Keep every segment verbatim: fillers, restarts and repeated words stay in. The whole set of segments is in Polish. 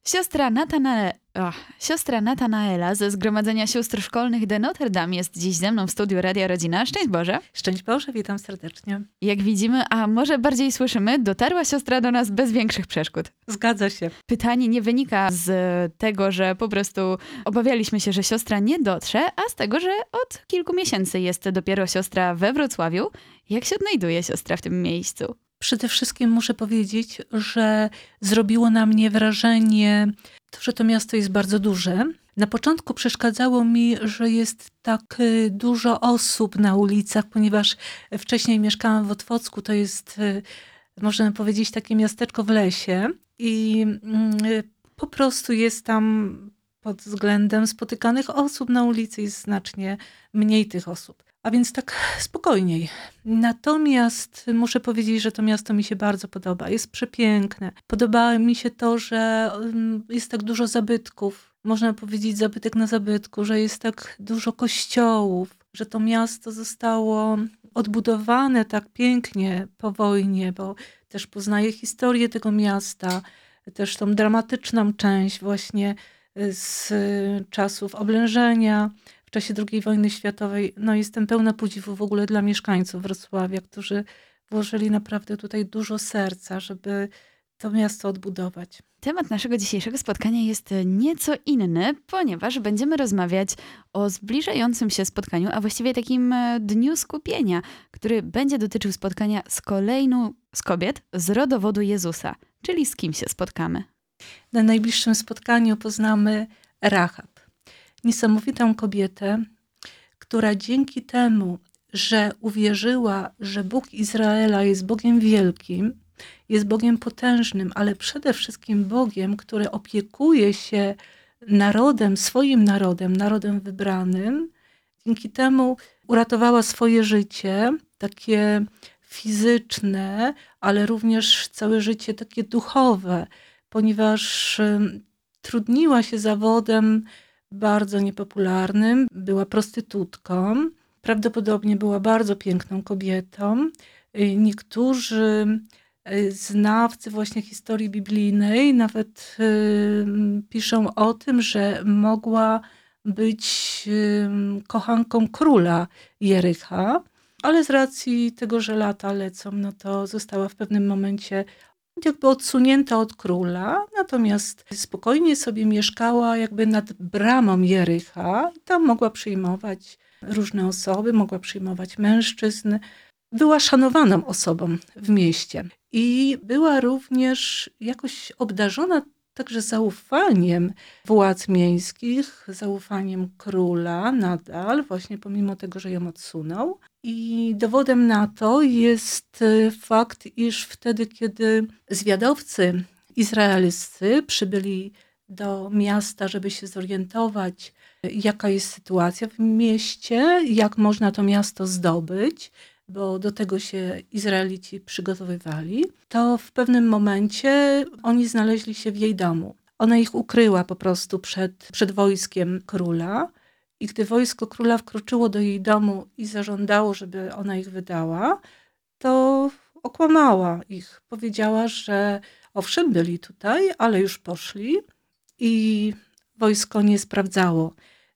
Siostra, Natana... oh, siostra Natanaela ze Zgromadzenia Sióstr Szkolnych de Notre Dame jest dziś ze mną w studiu Radia Rodzina. Szczęść Boże. Szczęść Boże, witam serdecznie. Jak widzimy, a może bardziej słyszymy, dotarła siostra do nas bez większych przeszkód. Zgadza się. Pytanie nie wynika z tego, że po prostu obawialiśmy się, że siostra nie dotrze, a z tego, że od kilku miesięcy jest dopiero siostra we Wrocławiu. Jak się odnajduje siostra w tym miejscu? Przede wszystkim muszę powiedzieć, że zrobiło na mnie wrażenie to, że to miasto jest bardzo duże. Na początku przeszkadzało mi, że jest tak dużo osób na ulicach, ponieważ wcześniej mieszkałam w Otwocku, to jest, możemy powiedzieć, takie miasteczko w lesie i po prostu jest tam pod względem spotykanych osób na ulicy jest znacznie mniej tych osób. A więc tak spokojniej. Natomiast muszę powiedzieć, że to miasto mi się bardzo podoba. Jest przepiękne. Podoba mi się to, że jest tak dużo zabytków. Można powiedzieć zabytek na zabytku, że jest tak dużo kościołów, że to miasto zostało odbudowane tak pięknie po wojnie, bo też poznaję historię tego miasta, też tą dramatyczną część właśnie z czasów oblężenia w czasie drugiej wojny światowej. No jestem pełna podziwu w ogóle dla mieszkańców Wrocławia, którzy włożyli naprawdę tutaj dużo serca, żeby to miasto odbudować. Temat naszego dzisiejszego spotkania jest nieco inny, ponieważ będziemy rozmawiać o zbliżającym się spotkaniu, a właściwie takim dniu skupienia, który będzie dotyczył spotkania z kolejną z kobiet z rodowodu Jezusa, czyli z kim się spotkamy. Na najbliższym spotkaniu poznamy Rahab. Niesamowitą kobietę, która dzięki temu, że uwierzyła, że Bóg Izraela jest Bogiem wielkim, jest Bogiem potężnym, ale przede wszystkim Bogiem, który opiekuje się narodem, swoim narodem, narodem wybranym, dzięki temu uratowała swoje życie, takie fizyczne, ale również całe życie takie duchowe, ponieważ trudniła się zawodem bardzo niepopularnym, była prostytutką, prawdopodobnie była bardzo piękną kobietą. Niektórzy znawcy właśnie historii biblijnej nawet piszą o tym, że mogła być kochanką króla Jericha, ale z racji tego, że lata lecą, no to została w pewnym momencie jakby odsunięta od króla, natomiast spokojnie sobie mieszkała jakby nad bramą Jericha i tam mogła przyjmować różne osoby, mogła przyjmować mężczyzn. Była szanowaną osobą w mieście i była również jakoś obdarzona także zaufaniem władz miejskich, zaufaniem króla nadal, właśnie pomimo tego, że ją odsunął. I dowodem na to jest fakt, iż wtedy, kiedy zwiadowcy izraelscy przybyli do miasta, żeby się zorientować, jaka jest sytuacja w mieście, jak można to miasto zdobyć, bo do tego się Izraelici przygotowywali, to w pewnym momencie oni znaleźli się w jej domu. Ona ich ukryła po prostu przed, przed wojskiem króla i gdy wojsko króla wkroczyło do jej domu i zażądało, żeby ona ich wydała, to okłamała ich. Powiedziała, że owszem, byli tutaj, ale już poszli i wojsko nie sprawdzało,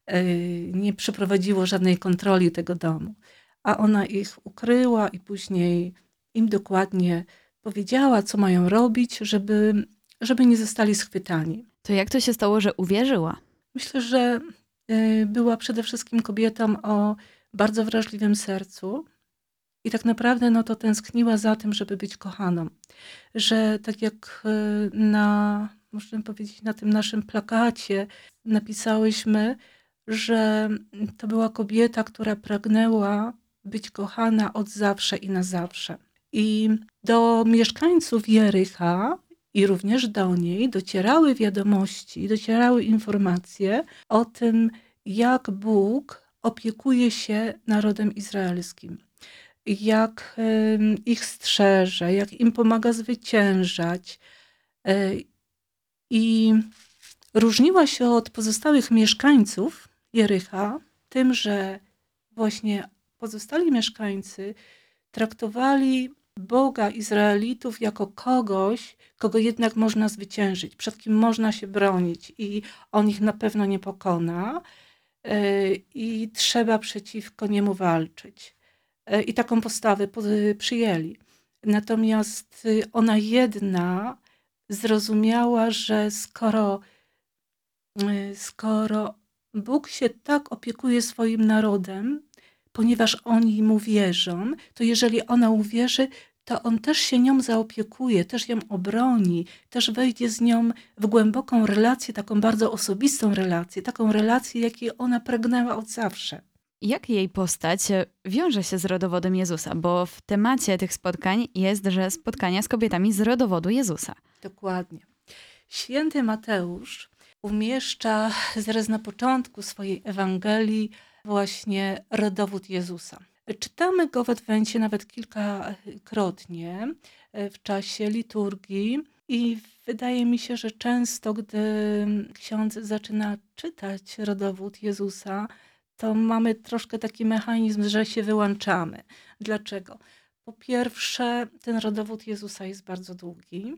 nie przeprowadziło żadnej kontroli tego domu. A ona ich ukryła i później im dokładnie powiedziała, co mają robić, żeby, żeby nie zostali schwytani. To jak to się stało, że uwierzyła? Myślę, że była przede wszystkim kobietą o bardzo wrażliwym sercu i tak naprawdę no to tęskniła za tym, żeby być kochaną. Że tak jak na, możemy powiedzieć, na tym naszym plakacie napisałyśmy, że to była kobieta, która pragnęła być kochana od zawsze i na zawsze. I do mieszkańców Jericha i również do niej docierały wiadomości, docierały informacje o tym, jak Bóg opiekuje się narodem izraelskim, jak ich strzeże, jak im pomaga zwyciężać. I różniła się od pozostałych mieszkańców Jericha tym, że właśnie pozostali mieszkańcy traktowali Boga Izraelitów jako kogoś, kogo jednak można zwyciężyć, przed kim można się bronić i on ich na pewno nie pokona i trzeba przeciwko niemu walczyć. I taką postawę przyjęli. Natomiast ona jedna zrozumiała, że skoro, skoro Bóg się tak opiekuje swoim narodem, ponieważ oni mu wierzą, to jeżeli ona uwierzy, to on też się nią zaopiekuje, też ją obroni, też wejdzie z nią w głęboką relację, taką bardzo osobistą relację, taką relację, jakiej ona pragnęła od zawsze. Jak jej postać wiąże się z rodowodem Jezusa? Bo w temacie tych spotkań jest, że spotkania z kobietami z rodowodu Jezusa. Dokładnie. Święty Mateusz umieszcza zaraz na początku swojej Ewangelii właśnie rodowód Jezusa. Czytamy go w Adwencie nawet kilkakrotnie w czasie liturgii i wydaje mi się, że często, gdy ksiądz zaczyna czytać rodowód Jezusa, to mamy troszkę taki mechanizm, że się wyłączamy. Dlaczego? Po pierwsze, ten rodowód Jezusa jest bardzo długi.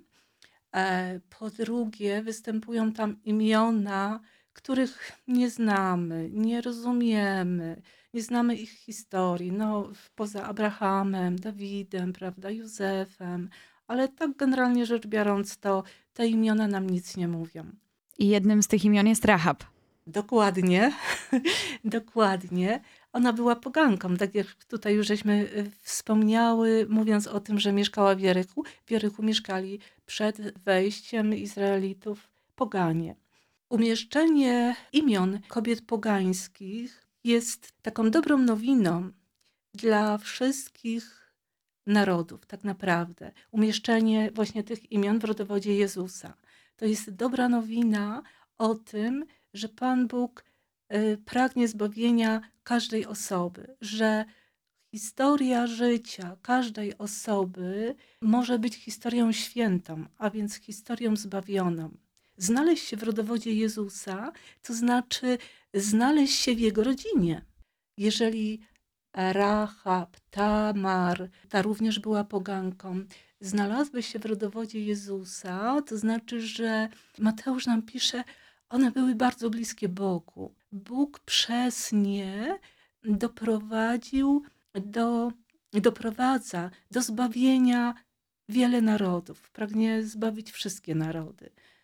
Po drugie, występują tam imiona, których nie znamy, nie rozumiemy, nie znamy ich historii. No, poza Abrahamem, Dawidem, prawda, Józefem, ale tak generalnie rzecz biorąc, to te imiona nam nic nie mówią. I jednym z tych imion jest Rahab. Dokładnie, dokładnie. Ona była poganką, tak jak tutaj już żeśmy wspomniały, mówiąc o tym, że mieszkała w Jerychu. W Jerychu mieszkali przed wejściem Izraelitów poganie. Umieszczenie imion kobiet pogańskich jest taką dobrą nowiną dla wszystkich narodów, tak naprawdę. Umieszczenie właśnie tych imion w rodowodzie Jezusa. To jest dobra nowina o tym, że Pan Bóg pragnie zbawienia każdej osoby, że historia życia każdej osoby może być historią świętą, a więc historią zbawioną. Znaleźć się w rodowodzie Jezusa, to znaczy znaleźć się w Jego rodzinie. Jeżeli Rahab, Tamar, ta również była poganką, znalazły się w rodowodzie Jezusa, to znaczy, że Mateusz nam pisze, one były bardzo bliskie Bogu. Bóg przez nie doprowadził do, doprowadza do zbawienia wiele narodów. Pragnie zbawić wszystkie narody.